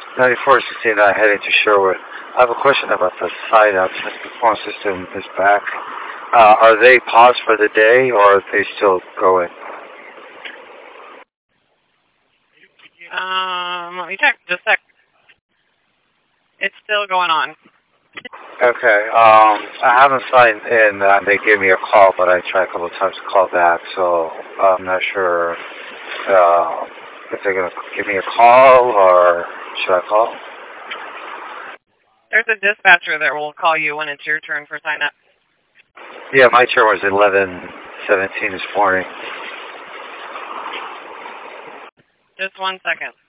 9469 heading to Sherwood. I have a question about the site up since the phone system is back. Are they paused for the day or are they still going? Let me check. Just a sec. It's still going on. Okay. I haven't signed in. They gave me a call, but I tried a couple of times to call back, so I'm not sure if they're going to give me a call or should I call? There's a dispatcher that will call you when it's your turn for sign up. Yeah, my turn was 11:17 this morning. Just 1 second.